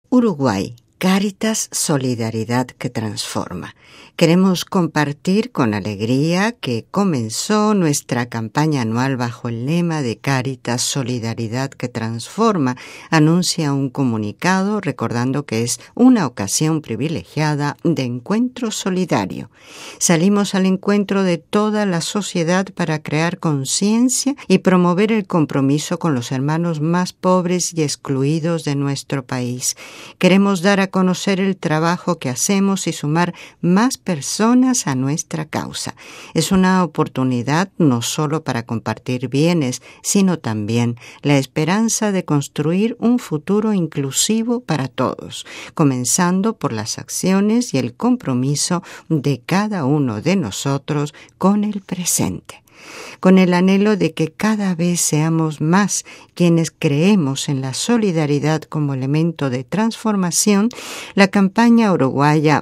Uruguay, Cáritas Solidaridad que Transforma. Queremos compartir con alegría que comenzó nuestra campaña anual bajo el lema de Cáritas Solidaridad que Transforma. Anuncia un comunicado recordando que es una ocasión privilegiada de encuentro solidario. Salimos al encuentro de toda la sociedad para crear conciencia y promover el compromiso con los hermanos más pobres y excluidos de nuestro país. Queremos dar a conocer el trabajo que hacemos y sumar más personas a nuestra causa. Es una oportunidad no solo para compartir bienes, sino también la esperanza de construir un futuro inclusivo para todos, comenzando por las acciones y el compromiso de cada uno de nosotros con el presente. Con el anhelo de que cada vez seamos más quienes creemos en la solidaridad como elemento de transformación, la campaña uruguaya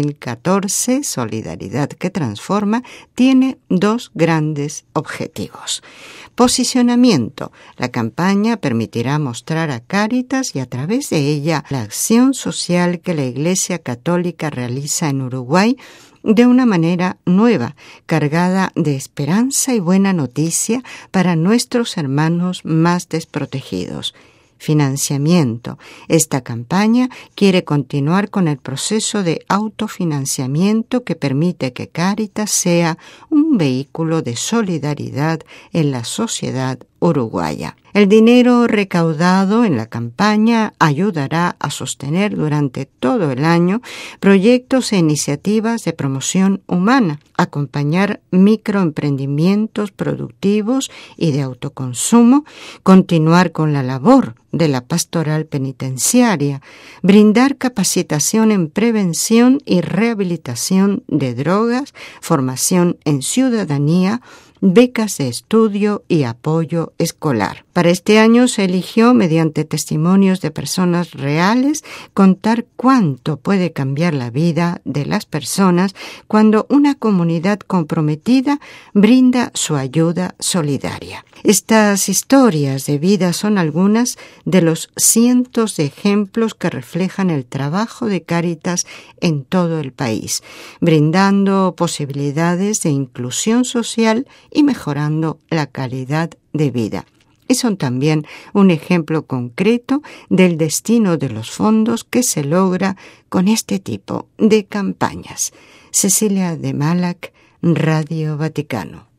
2014, Solidaridad que Transforma, tiene dos grandes objetivos. Posicionamiento. La campaña permitirá mostrar a Cáritas y a través de ella la acción social que la Iglesia Católica realiza en Uruguay de una manera nueva, cargada de esperanza y buena noticia para nuestros hermanos más desprotegidos. Financiamiento. Esta campaña quiere continuar con el proceso de autofinanciamiento que permite que Cáritas sea un vehículo de solidaridad en la sociedad uruguaya. El dinero recaudado en la campaña ayudará a sostener durante todo el año proyectos e iniciativas de promoción humana, acompañar microemprendimientos productivos y de autoconsumo, continuar con la labor de la pastoral penitenciaria, brindar capacitación en prevención y rehabilitación de drogas, formación en ciudadanía, becas de estudio y apoyo escolar. Para este año se eligió, mediante testimonios de personas reales, contar cuánto puede cambiar la vida de las personas cuando una comunidad comprometida brinda su ayuda solidaria. Estas historias de vida son algunas de los cientos de ejemplos que reflejan el trabajo de Cáritas en todo el país, brindando posibilidades de inclusión social y mejorando la calidad de vida. Y son también un ejemplo concreto del destino de los fondos que se logra con este tipo de campañas. Cecilia de Malac, Radio Vaticano.